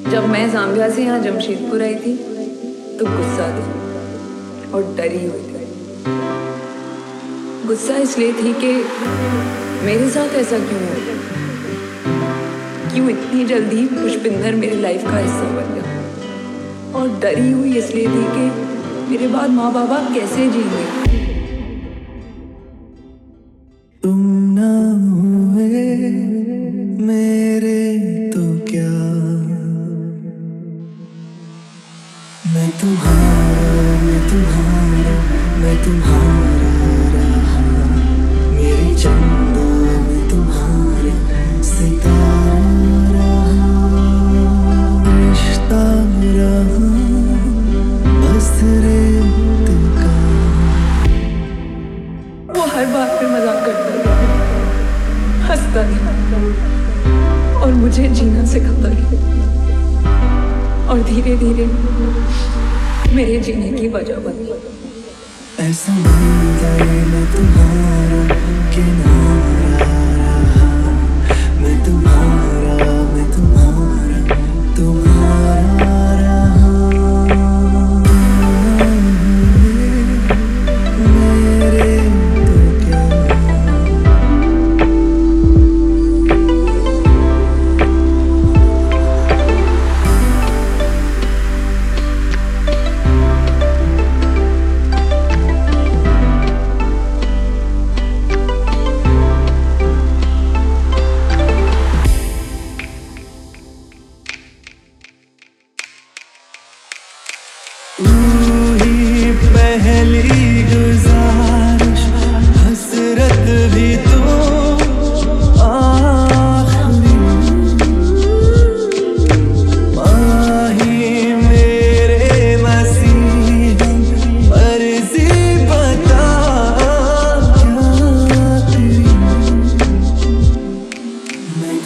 जब मैं ज़ाम्बिया से यहाँ जमशेदपुर आई थी तो गुस्सा थी और डरी हुई थी। गुस्सा इसलिए थी कि मेरे साथ ऐसा क्यों हुआ, क्यों इतनी जल्दी पुष्पिंदर मेरी लाइफ का हिस्सा बन गया। और डरी हुई इसलिए थी कि मेरे बाद माँ बाबा कैसे जिएंगे। तुम ना हुए मेरे तो क्या, मैं तुम्हारा रहा, मेरी चंदा मैं तुम्हारे सितारा रहा, रिश्ता रहा बस रेत का। वो हर बात पे मजाक करता था, हंसता था और मुझे जीना सिखाता था और धीरे धीरे मेरे जीने की वजह बन गई। ऐसा मंजर मैं तुम्हारा किनारा रहा, मैं तुम्हारा रहा, मेरे तो क्या। पहली गुजारिश हसरत भी तो आखिरी, माही मेरे मसीह मर्जी बता क्या तेरी। मैं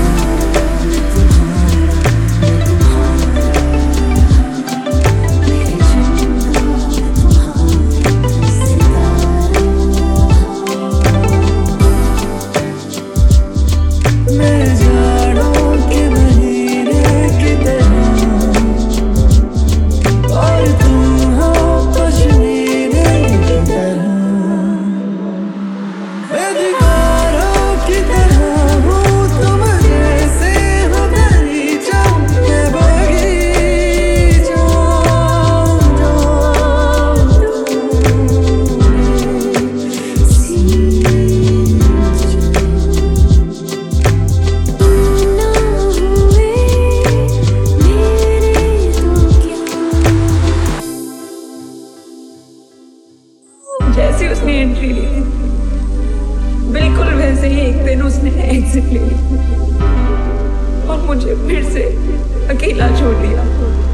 जैसे उसने एंट्री ली थी बिल्कुल वैसे ही एक दिन उसने एग्जिट ले ली और मुझे फिर से अकेला छोड़ दिया।